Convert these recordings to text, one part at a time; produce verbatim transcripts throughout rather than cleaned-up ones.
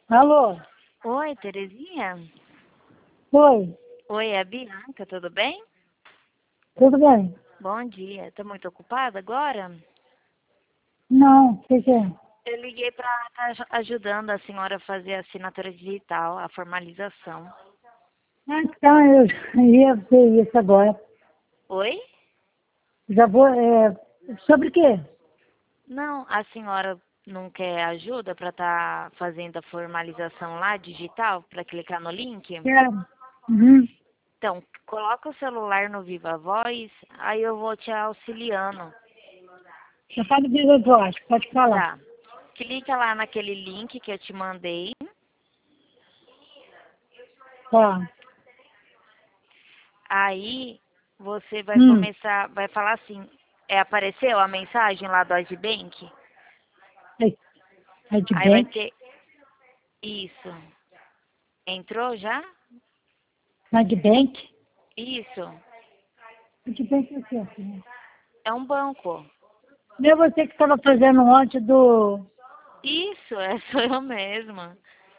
Alô? Oi, Terezinha? Oi, Oi, é a Bianca, tudo bem? tudo bem? Bom dia. Tá muito ocupada agora? Não, o que que é? Eu liguei para estar ajudando a senhora a fazer a assinatura digital, a formalização. Ah, então, eu ia ver isso agora. Oi? Já vou, é, sobre o quê? Não, a senhora não quer ajuda para estar fazendo a formalização lá, digital, para clicar no link? Quero. Uhum. Então, coloca o celular no Viva Voz, aí eu vou te auxiliando. Já falo Viva Voz, pode falar. Tá. Clica lá naquele link que eu te mandei. Tá. Aí você vai Hum, começar, vai falar assim, é, apareceu a mensagem lá do Agibank? é, é de Aí vai bank? ter isso. Entrou já? Não é de bank? Isso. É de bank é o quê, filha? É um banco. Não é você que estava fazendo ontem do... Isso, é sou eu mesma.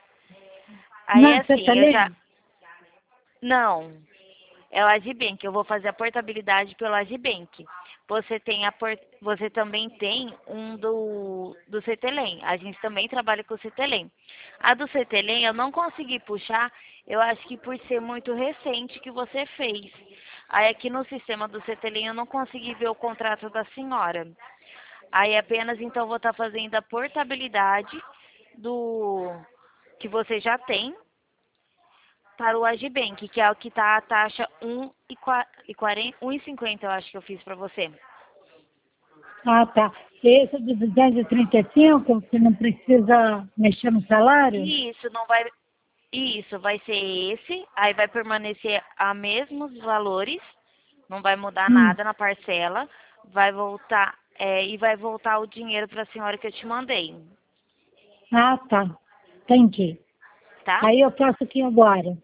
Aí Não, você assim, tá eu já. lendo? Não. É o Agibank, eu vou fazer a portabilidade pelo Agibank. Você tem a por... você também tem um do do Cetelem. A gente também trabalha com o Cetelem. A do Cetelem eu não consegui puxar, eu acho que por ser muito recente que você fez. Aí aqui no sistema do Cetelem eu não consegui ver o contrato da senhora. Aí apenas então vou estar fazendo a portabilidade do que você já tem para o Agibank, que é o que está a taxa um e quarenta, um e cinquenta, eu acho que eu fiz para você. Ah, tá. Esse é de duzentos e trinta e cinco, que não precisa mexer no salário? E isso não vai, isso vai ser esse, aí vai permanecer a mesmos valores, não vai mudar Hum. nada na parcela, vai voltar, é, e vai voltar o dinheiro para a senhora que eu te mandei, Ah, tá. Entendi. tá? Aí eu faço aqui agora.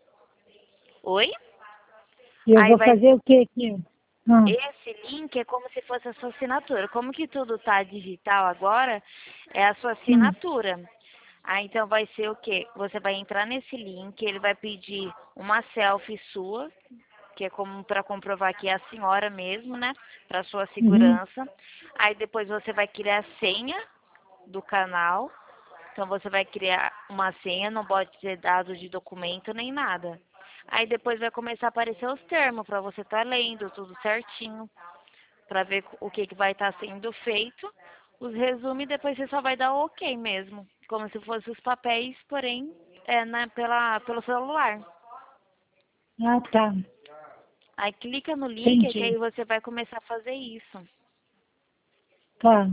Oi? E eu Aí vou vai, fazer o quê aqui? Hum, esse link é como se fosse a sua assinatura. Como que tudo tá digital agora, é a sua hum, assinatura. Ah, então vai ser o quê? Você vai entrar nesse link, ele vai pedir uma selfie sua, que é como para comprovar que é a senhora mesmo, né? Para sua uhum. segurança. Aí depois você vai criar a senha do canal. Então você vai criar uma senha, não pode ter dados de documento nem nada. Aí depois vai começar a aparecer os termos para você estar lendo tudo certinho, para ver o que, que vai estar sendo feito. Os resumos e depois você só vai dar o ok mesmo. Como se fossem os papéis, porém, é, né, pela, pelo celular. Ah, tá. Aí clica no link que aí Entendi. você vai começar a fazer isso. Tá.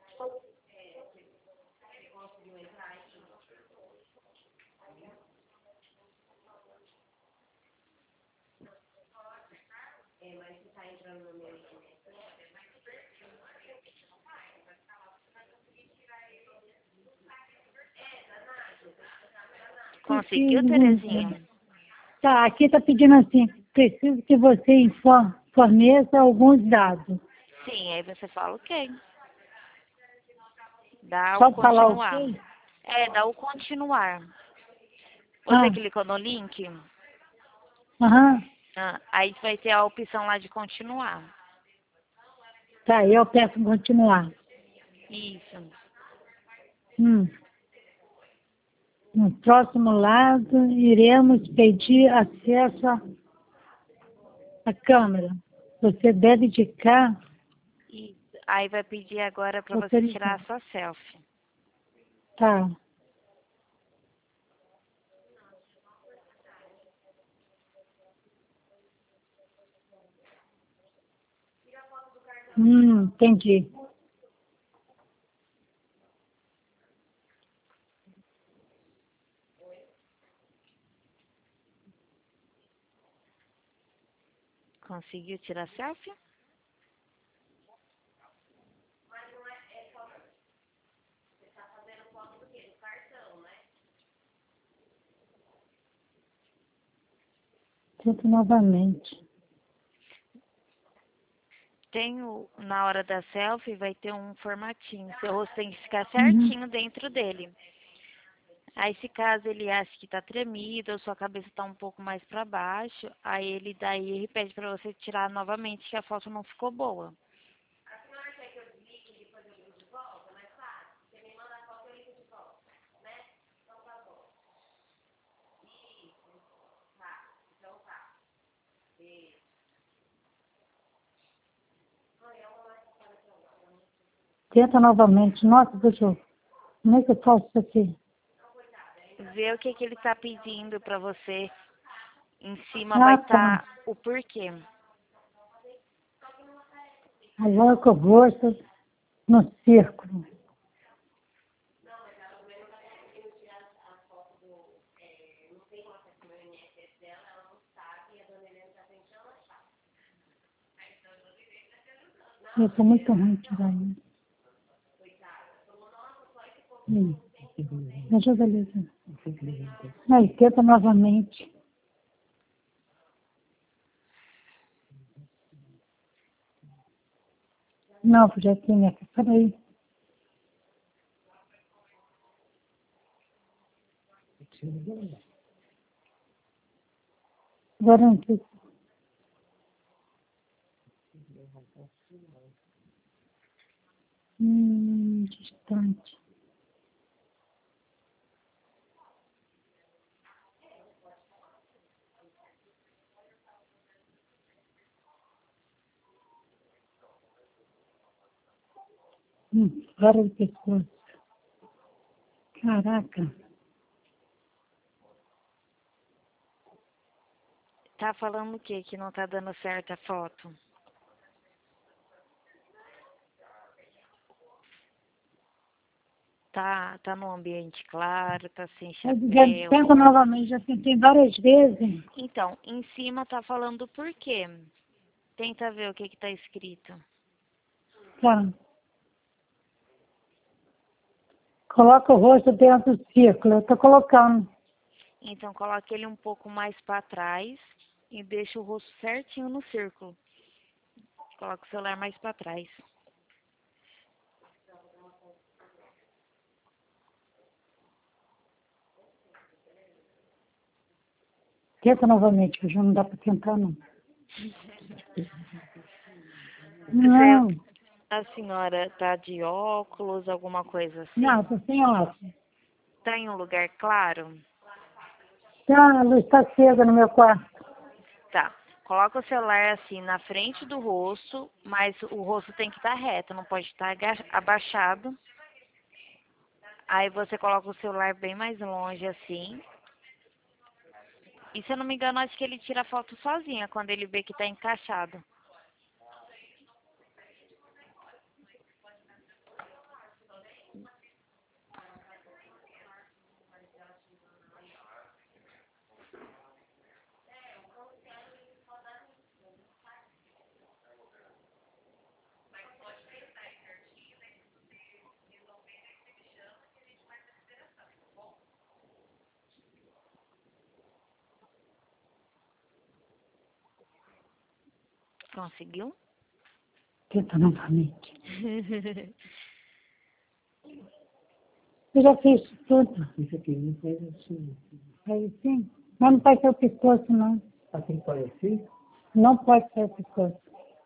Conseguiu, Terezinha? Tá, aqui está pedindo assim, preciso que você infor- forneça alguns dados. Sim, aí você fala ok. Dá o Só falar continuar. ok? É, dá o continuar. Você Ah, clicou no link, aham. ah, aí vai ter a opção lá de continuar. Tá, eu peço continuar. Isso. Hum. No próximo lado, iremos pedir acesso à à câmera. Você deve indicar Isso. Aí vai pedir agora para você tirar autorizar. a sua selfie. Tá. Hum, entendi. Conseguiu tirar a selfie? Tento novamente. Tem o, na hora da selfie vai ter um formatinho. Seu rosto tem que ficar Uhum. certinho dentro dele. Aí, se caso ele acha que tá tremido ou sua cabeça tá um pouco mais para baixo, aí ele daí ele pede para você tirar novamente que a foto não ficou boa. Tenta novamente. Nossa, deixa eu... Como é que eu faço isso aqui? Vê o que que ele tá pedindo para você. Em cima vai Ah, tá. estar o porquê. Agora com o rosto no círculo. Eu sou muito ruim de tirar isso. Hum. Me ajuda ali. Aí, tenta novamente. Não, já tinha. Peraí. Agora não sei. Hum, distante. Hum, agora o pescoço. Caraca. Tá falando o que que não tá dando certo a foto? Tá, tá no ambiente claro, tá sem Eu já chapéu. tenta novamente, já tentei várias vezes. Então, em cima tá falando o porquê. Tenta ver o que que tá escrito. Tá. Coloca o rosto dentro do círculo. Eu tô colocando. Então, coloque ele um pouco mais para trás e deixa o rosto certinho no círculo. Coloca o celular mais para trás. Tenta novamente, que já não dá para tentar, não. Não, Você, a senhora tá de óculos, alguma coisa não, assim? tô sem óculos. Tá em um lugar claro? Tá, a luz está acesa no meu quarto. Tá. Coloca o celular assim na frente do rosto, mas o rosto tem que estar reto, não pode estar aga- abaixado. Aí você coloca o celular bem mais longe assim. E se eu não me engano, acho que ele tira a foto sozinha quando ele vê que tá encaixado. Conseguiu? Tenta novamente. Eu já fiz tudo. Isso aqui não faz assim. Faz assim? Mas não pode ser o pescoço, não. Assim pode ser? Não pode ser o pescoço.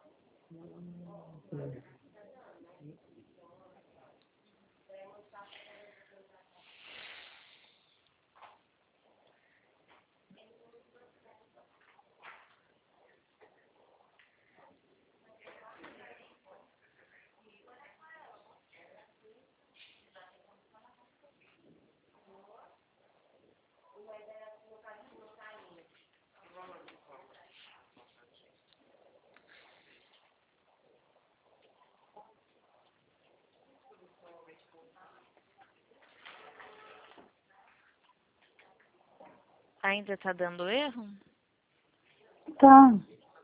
Ainda tá dando erro? Tá.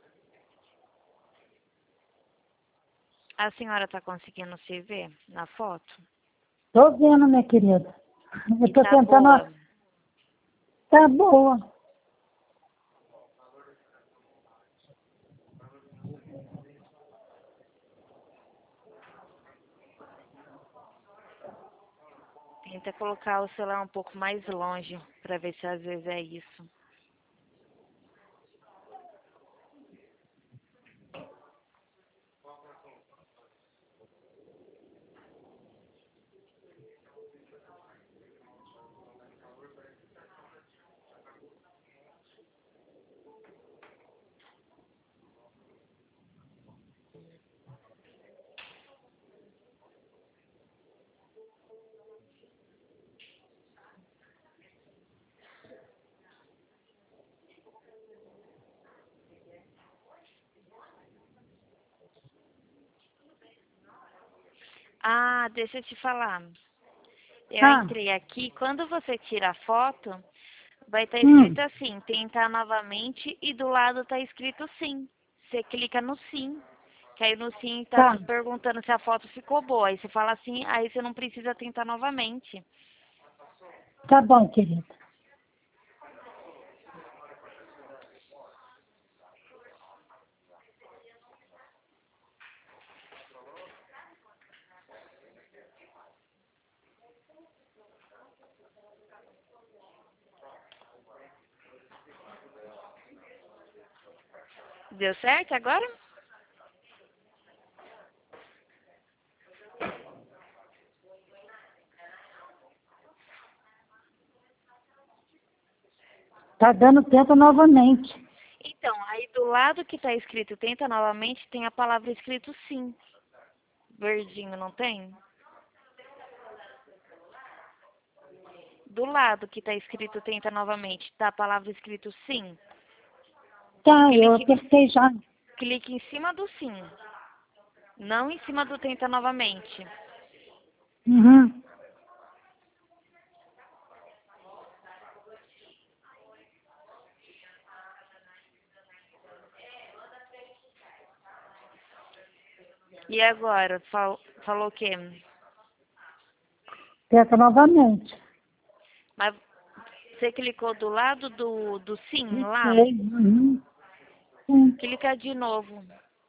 A senhora tá conseguindo se ver na foto? Tô vendo, minha querida. Eu E tô tá tentando. boa? Tá boa. Tenta colocar o celular um pouco mais longe, pra ver se às vezes é isso. Ah, deixa eu te falar. Eu Ah, entrei aqui, quando você tira a foto, vai estar hum, escrito assim, tentar novamente, e do lado tá escrito sim. Você clica no sim, que aí no sim tá tá. perguntando se a foto ficou boa. Aí você fala sim, aí você não precisa tentar novamente. Tá bom, querida. Deu certo agora? Tá dando tempo novamente. Então, aí do lado que tá escrito tenta novamente, tem a palavra escrito sim. Verdinho, não tem? Do lado que tá escrito tenta novamente, tá a palavra escrito sim. Tá, eu Clique, apertei já. clique em cima do sim, não em cima do tenta novamente. Uhum. E agora, fal, falou o quê? Tenta novamente. Mas você clicou do lado do, do sim lá? Cliquei. Uhum. Sim. Clica de novo.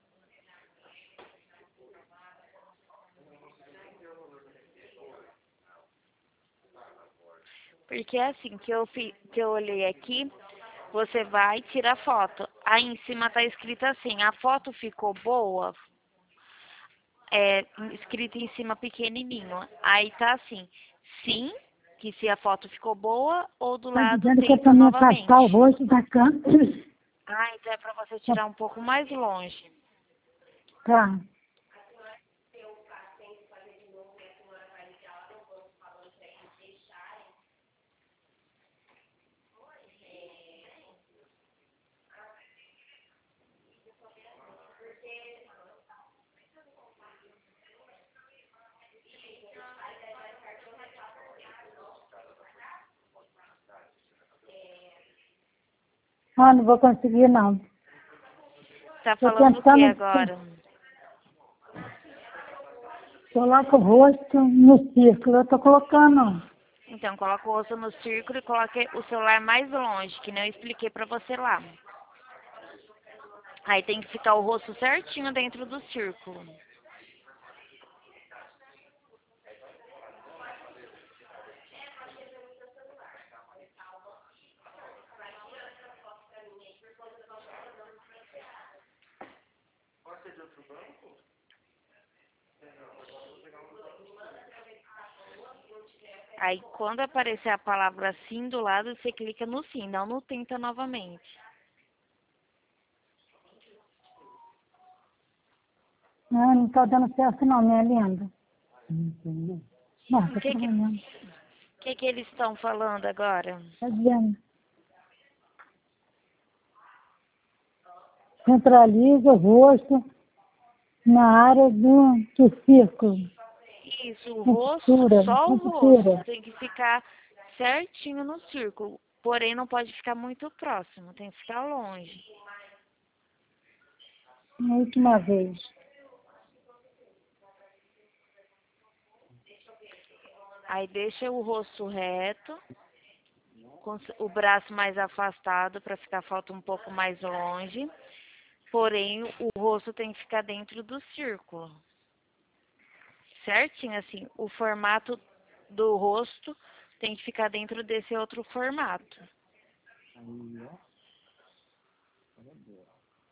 Porque é assim que eu, fi, que eu olhei aqui, você vai tirar foto. Aí em cima tá escrito assim, a foto ficou boa, é escrito em cima pequenininho. Aí tá assim, sim, que se a foto ficou boa, ou do Tá lado dizendo que é pra tenta me afastar o novamente. rosto da câmera. Ah, então é pra você tirar um pouco mais longe. Tá. Ah, não vou conseguir, não. Tá Tô falando o que tentando. agora? Coloca o rosto no círculo. Eu tô colocando. Então, coloca o rosto no círculo e coloque o celular mais longe, que nem eu expliquei pra você lá. Aí tem que ficar o rosto certinho dentro do círculo. Aí quando aparecer a palavra sim do lado, você clica no sim, não no tenta novamente. Ah, não tá dando certo, não, minha linda. Não, O tá que que, trabalhando. que que eles estão falando agora? Tá dizendo. Centraliza o rosto na área do, do círculo. Isso, o Na rosto, textura, só o na rosto textura. tem que ficar certinho no círculo. Porém, não pode ficar muito próximo, tem que ficar longe. Na última vez. Aí deixa o rosto reto, com o braço mais afastado para ficar a foto um pouco mais longe. Porém, o rosto tem que ficar dentro do círculo. Certinho, assim, o formato do rosto tem que ficar dentro desse outro formato. Aí, ó. Olha boa.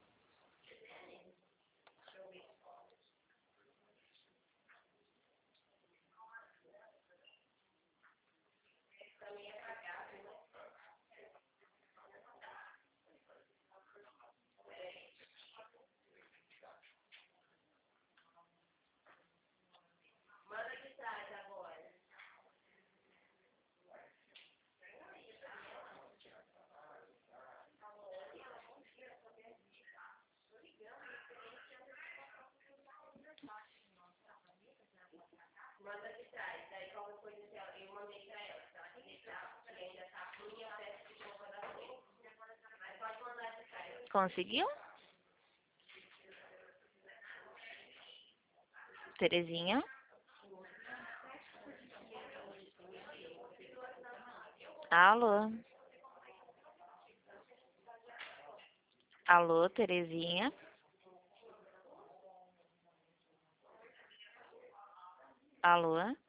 Conseguiu? Terezinha? Alô? Alô, Terezinha? Alô?